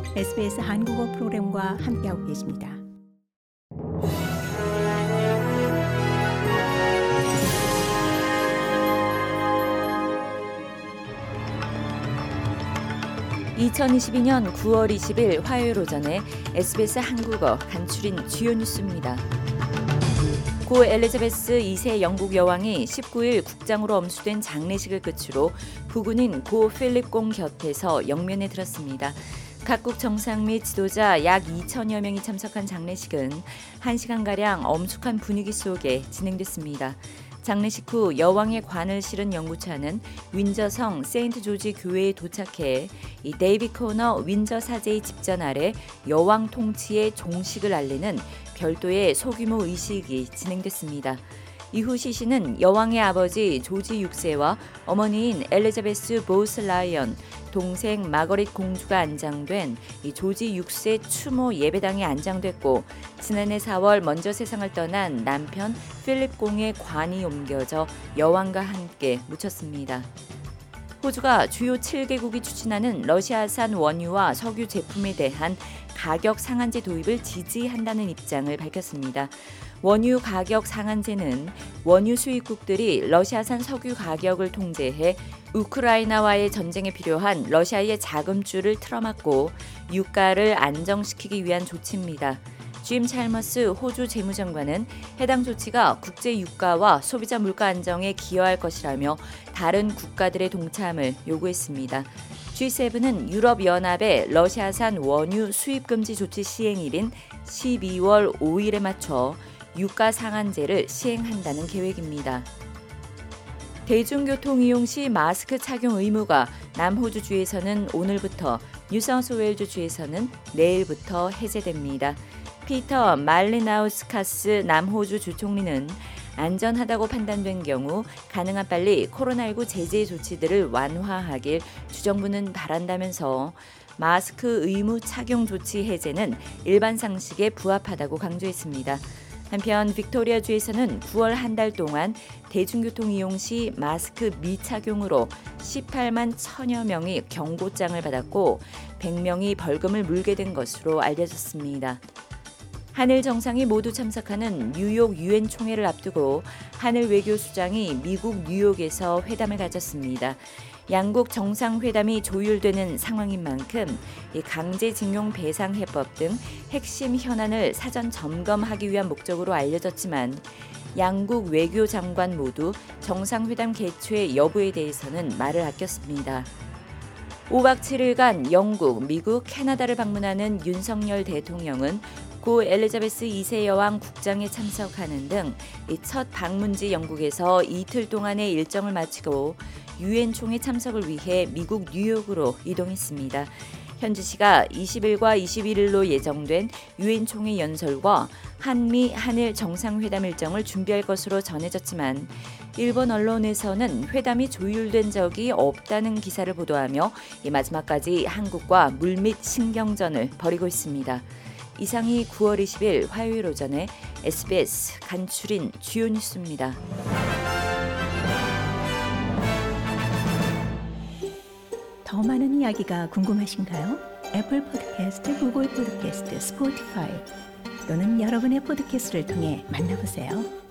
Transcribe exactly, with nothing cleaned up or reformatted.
에스비에스 한국어 프로그램과 함께하고 계십니다. 이천이십이 년 구월 이십일 화요일 오전에 에스비에스 한국어 간추린 주요 뉴스입니다. 고 엘리자베스 이 세 영국 여왕이 십구 일 국장으로 엄수된 장례식을 끝으로 부군인 고 필립 공 곁에서 영면에 들었습니다. 각국 정상 및 지도자 약 이천여 명이 참석한 장례식은 한 시간가량 엄숙한 분위기 속에 진행됐습니다. 장례식 후 여왕의 관을 실은 영구차는 윈저성 세인트 조지 교회에 도착해 이 데이비 코너 윈저 사제의 집전 아래 여왕 통치의 종식을 알리는 별도의 소규모 의식이 진행됐습니다. 이후 시신은 여왕의 아버지 조지 육 세와 어머니인 엘리자베스 보스 라이언, 동생 마거릿 공주가 안장된 이 조지 육 세 추모 예배당에 안장됐고, 지난해 사월 먼저 세상을 떠난 남편 필립 공의 관이 옮겨져 여왕과 함께 묻혔습니다. 호주가 주요 칠 개국이 추진하는 러시아산 원유와 석유 제품에 대한 가격 상한제 도입을 지지한다는 입장을 밝혔습니다. 원유 가격 상한제는 원유 수입국들이 러시아산 석유 가격을 통제해 우크라이나와의 전쟁에 필요한 러시아의 자금줄을 틀어막고 유가를 안정시키기 위한 조치입니다. 짐 찰머스 호주 재무장관은 해당 조치가 국제 유가와 소비자 물가 안정에 기여할 것이라며 다른 국가들의 동참을 요구했습니다. 지 세븐은 유럽연합의 러시아산 원유 수입 금지 조치 시행일인 십이월 오일에 맞춰 유가 상한제를 시행한다는 계획입니다. 대중교통 이용 시 마스크 착용 의무가 남호주주에서는 오늘부터, 뉴사우스웨일즈주에서는 내일부터 해제됩니다. 피터 말리나우스카스 남호주 주총리는 안전하다고 판단된 경우 가능한 빨리 코로나십구 제재 조치들을 완화하길 주정부는 바란다면서 마스크 의무 착용 조치 해제는 일반 상식에 부합하다고 강조했습니다. 한편 빅토리아주에서는 구월 한 달 동안 대중교통 이용 시 마스크 미착용으로 십팔만 천여 명이 경고장을 받았고 백 명이 벌금을 물게 된 것으로 알려졌습니다. 한일 정상이 모두 참석하는 뉴욕 유엔 총회를 앞두고 한일 외교수장이 미국 뉴욕에서 회담을 가졌습니다. 양국 정상회담이 조율되는 상황인 만큼 강제징용 배상해법 등 핵심 현안을 사전 점검하기 위한 목적으로 알려졌지만 양국 외교장관 모두 정상회담 개최 여부에 대해서는 말을 아꼈습니다. 오박 칠일간 영국, 미국, 캐나다를 방문하는 윤석열 대통령은 고 엘리자베스 이 세 여왕 국장에 참석하는 등 첫 방문지 영국에서 이틀 동안의 일정을 마치고 유엔 총회 참석을 위해 미국 뉴욕으로 이동했습니다. 현지 시각 이십일과 이십일일로 예정된 유엔 총회 연설과 한미 한일 정상회담 일정을 준비할 것으로 전해졌지만 일본 언론에서는 회담이 조율된 적이 없다는 기사를 보도하며 마지막까지 한국과 물밑 신경전을 벌이고 있습니다. 이상이 구월 이십일 화요일 오전에 에스비에스 간추린 주요 뉴스입니다. 더 많은 이야기가 궁금하신가요? 애플 포드캐스트, 구글 포드캐스트, 스포티파이 또는 여러분의 포드캐스트를 통해 만나보세요.